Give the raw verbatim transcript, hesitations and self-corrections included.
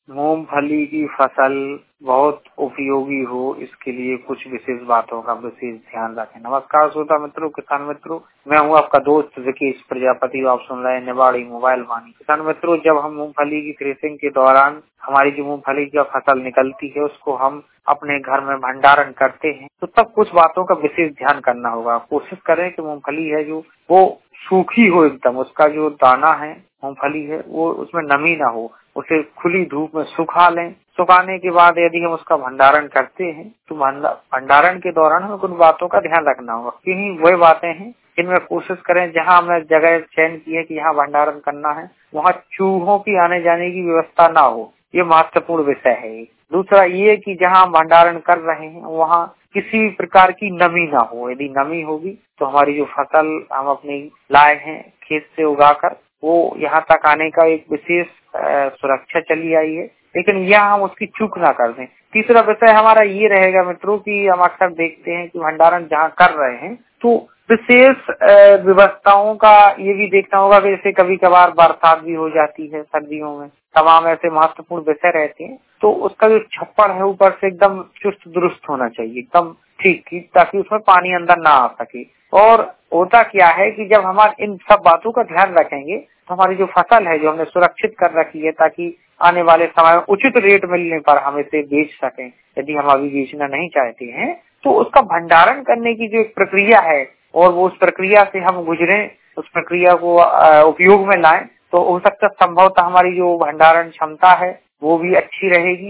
मूंगफली की फसल बहुत उपयोगी हो, इसके लिए कुछ विशेष बातों का विशेष ध्यान रखें। नमस्कार श्रोता मित्रों, किसान मित्रों, मैं हूं आपका दोस्त विकेश प्रजापति। आप सुन रहे हैं निवाड़ी मोबाइल वाणी। किसान मित्रों, जब हम मूंगफली की थ्रेसिंग के दौरान हमारी जो मूंगफली की फसल निकलती है उसको हम अपने घर में भंडारण करते हैं, तो तब कुछ बातों का विशेष ध्यान करना होगा। कोशिश करें कि मूंगफली है जो वो सूखी हो एकदम, उसका जो दाना है मूंगफली है वो उसमें नमी ना हो, उसे खुली धूप में सुखा लें। सुखाने के बाद यदि हम उसका भंडारण करते हैं तो भंडारण के दौरान हमें कुछ बातों का ध्यान रखना होगा। क्योंकि वही बातें हैं जिनमें कोशिश करें जहां हमने जगह चयन की है कि यहाँ भंडारण करना है वहाँ चूहों की आने जाने की व्यवस्था ना हो, ये महत्वपूर्ण विषय है। दूसरा ये कि जहाँ हम भंडारण कर रहे हैं वहाँ किसी भी प्रकार की नमी ना हो। यदि नमी होगी तो हमारी जो फसल हम अपनी लाए हैं खेत से उगाकर वो यहाँ तक आने का एक विशेष सुरक्षा चली आई है, लेकिन यहाँ हम उसकी चूक ना कर दें। तीसरा विषय हमारा ये रहेगा मित्रों कि हम अक्सर देखते हैं कि भंडारण जहाँ कर रहे हैं तो विशेष व्यवस्थाओं का ये भी देखना होगा कि जैसे कभी कभार बरसात भी हो जाती है सर्दियों में, तमाम ऐसे महत्वपूर्ण विषय रहते हैं, तो उसका जो छप्पर है ऊपर से एकदम चुस्त दुरुस्त होना चाहिए, एकदम ठीक, ताकि उसमें पानी अंदर ना आ सके। और होता क्या है कि जब हमारे इन सब बातों का ध्यान रखेंगे तो हमारी जो फसल है जो हमने सुरक्षित कर रखी है ताकि आने वाले समय में उचित रेट मिलने पर हम इसे बेच सकें। यदि हम अभी बेचना नहीं चाहते हैं तो उसका भंडारण करने की जो एक प्रक्रिया है और वो उस प्रक्रिया से हम गुजरे, उस प्रक्रिया को उपयोग में लाएं, तो हो सकता है संभवतः हमारी जो भंडारण क्षमता है वो भी अच्छी रहेगी।